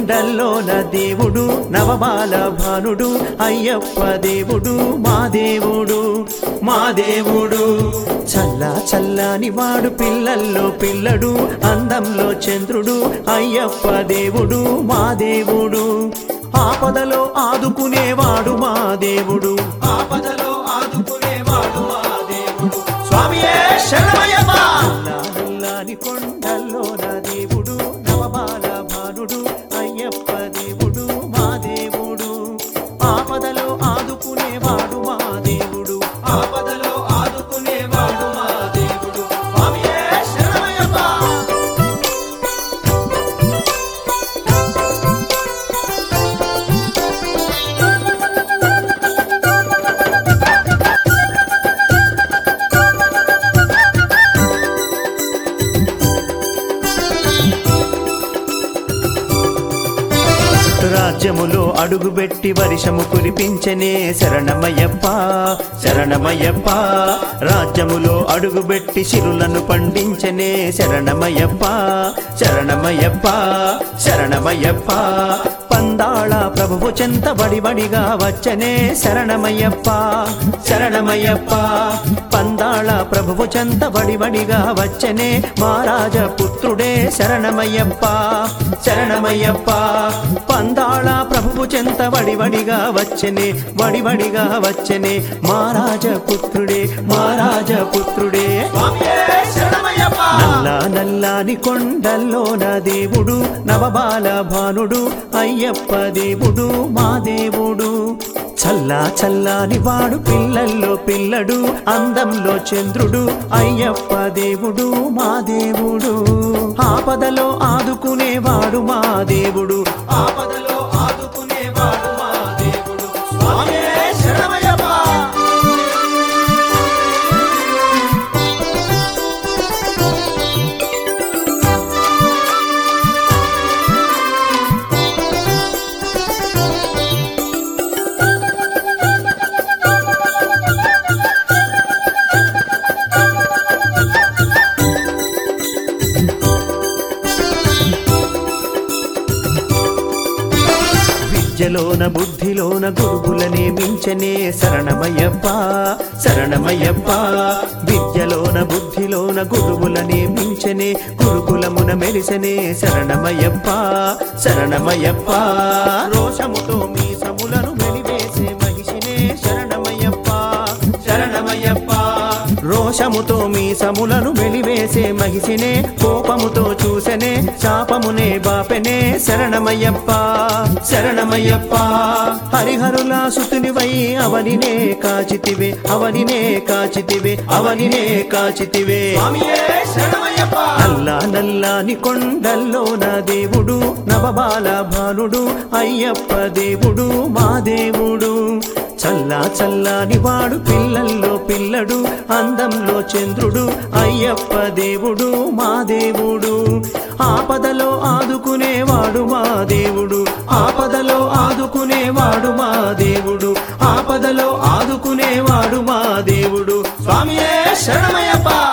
కొండల్లోన దేవుడు నవబాల భానుడు అయ్యప్ప దేవుడు మా దేవుడు మా దేవుడు చల్లా చల్లాని వాడు పిల్లల్లో పిల్లడు అందంలో చంద్రుడు అయ్యప్ప దేవుడు మా దేవుడు ఆపదలో ఆదుకునేవాడు మా దేవుడు ఆపదలో ఆదుకునేవాడు మా దేవుడు స్వామియే శరణమయ్యప్ప నల్లాని కొండల్లోన దేవుడు నవబాల భానుడు అయ్యప్ప దేవుడు మా దేవుడు ఆపదలో ఆదుకునేవాడు మా దేవుడు ఆపదలో ఆదుకునేవాడు మా దేవుడు స్వామియే శరణమయ్యప్ప రాజ్యములో అడుగుబెట్టి వర్షము కురిపించనే శరణమయ్యప్ప శరణమయ్యప్ప రాజ్యములో అడుగుబెట్టి సిరులను పండించనే శరణమయ్యప్ప శరణమయ్యప్ప శరణమయ్యప్ప పందాళ ప్రభువు చెంత బడిబడిగా వచ్చనే శరణమయ్యప్ప శరణమయ్యప్ప పందాళ ప్రభువు చెంత బడిబడిగా వచ్చనే మహారాజ పుత్రుడే శరణమయ్యప్ప శరణమయ్యప్ప పందాళ ప్రభువు చెంత బడిబడిగా వచ్చనే బడిబడిగా వచ్చనే మహారాజ పుత్రుడే మహారాజ పుత్రుడే నల్లా నల్లాని కొండల్లోన దేవుడు నవబాల భానుడు అయ్యప్ప దేవుడు మా దేవుడు చల్లా చల్లాని వాడు పిల్లల్లో పిల్లడు అందంలో చంద్రుడు అయ్యప్ప దేవుడు మా దేవుడు ఆపదలో ఆదుకునేవాడు మా దేవుడు ఆపదలో ఆదుకునేవాడు మా దేవుడు స్వామియే శరణమయ్యప్ప విద్యలోన బుద్ధిలోన గురువులనే మించనే శరణమయ్యప్ప శరణమయ్యప్ప విద్యలోన బుద్ధిలోన గురువులనే మించనే గురుకులమున మెలిసనే శరణమయ్యప్ప శరణమయ్యప్ప రోషముతో మీసములను మెలివేసే మహిషినే శరణమయ్యప్ప శరణమయ్యప్ప రోషముతో మీసములను వెలివేసే మహిషినే కోపముతో చూసనే శాపమునే బాపెనే శరణమయ్యప్ప శరణమయ్యప్ప హరిహరుల సుతునివై అవనినే కాచితివే అవనినే కాచితివే అవనినే కాచితివే నల్లా నల్లాని కొండల్లోన దేవుడు నవబాల భానుడు అయ్యప్ప దేవుడు మా దేవుడు చల్లా చల్లాని వాడు పిల్లల్లో పిల్లడు అందంలో చంద్రుడు అయ్యప్ప దేవుడు మా దేవుడు ఆపదలో ఆదుకునేవాడు మా దేవుడు ఆపదలో ఆదుకునేవాడు మా దేవుడు ఆపదలో ఆదుకునేవాడు మా దేవుడు స్వామియే శరణమయ్యప్ప